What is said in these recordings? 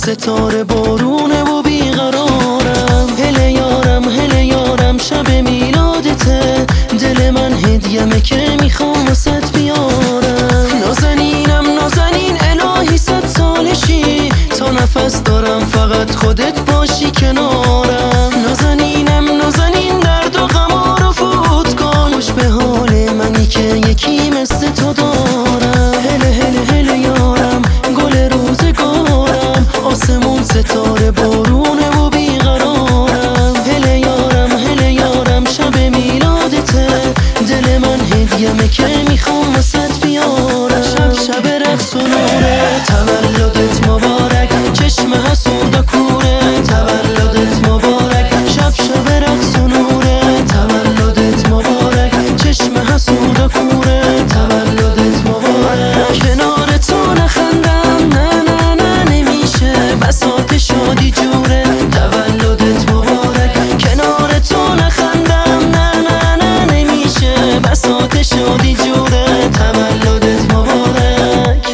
ستاره بارونه و بیقرارم. هله یارم شب میلادته، دل من هدیه‌مه که میخوام واسط بیارم. نازنینم نازنین الهی 100 سالشی، تا نفس دارم فقط خودت باشی کنارم. نازنینم نازنین درد و غم رو فوت کن، خوش به حال منی که یکی مثل تو دارم. هله یارم گل روزگارم، آسمون ستاره بارونه و بیقرارم. هله یارم شب میلادته، دل من هدیه‌مه که میخوام واسط بیارم. شب رقص و نوره، تولدت مبارک، چشم حسود و کوره، تولدت مبارک. شب رقص و نوره، تولدت مبارک، چشم حسود و کوره، تولدت مبارک. کنار تو نخندم نه نمیشه، بساط شادی جوره، تولدت مبارک. کنار تو نخندم نه نمیشه، بساط شادی جوره، تولدت مبارک.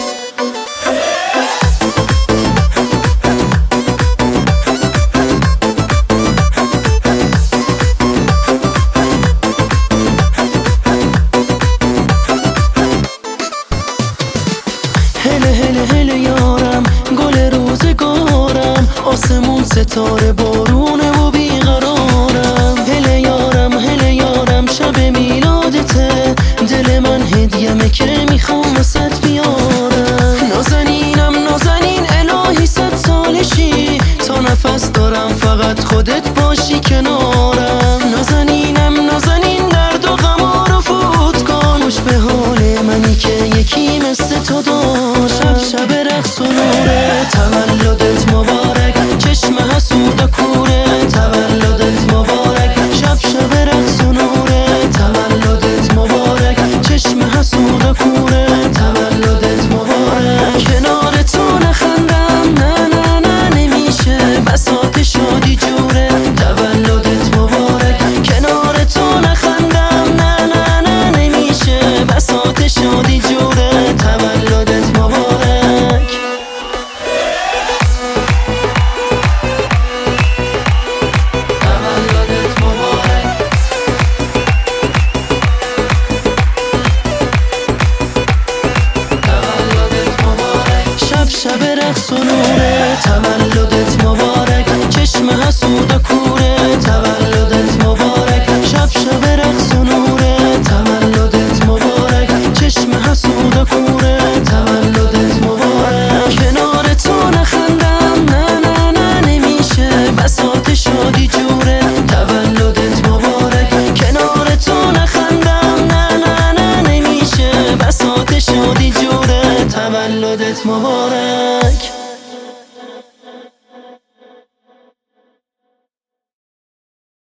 هله یارم گل روزگارم، آسمون ستاره بارونه و بیقرارم. هله یارم شب میلادته، دل من هدیه‌مه که میخوام واسط بیارم. نازنینم نازنین الهی 100 سالشی، تا نفس دارم فقط خودت باشی کنارم. نازنینم نازنین درد و غم رو فوت کن، خوش به حال منی که یکی مثل تو دارم. شب رقص و نوره، تولدت مبارک، چشم حسود و کوره، تولدت مبارک. شب رقص و نوره، تولدت مبارک، چشم حسود و کوره، تولدت مبارک. کنار تو نخندم نه نمیشه، بساط شادی جوره، تولدت مبارک. کنار تو نخندم نه نمیشه، بساط شادی جوره، تولدت مبارک. شب رقص و نوره، تولدت مبارک، چشم حسود و کوره، تولدت مبارک. شب رقص و نوره، تولدت مبارک، چشم حسود و کوره،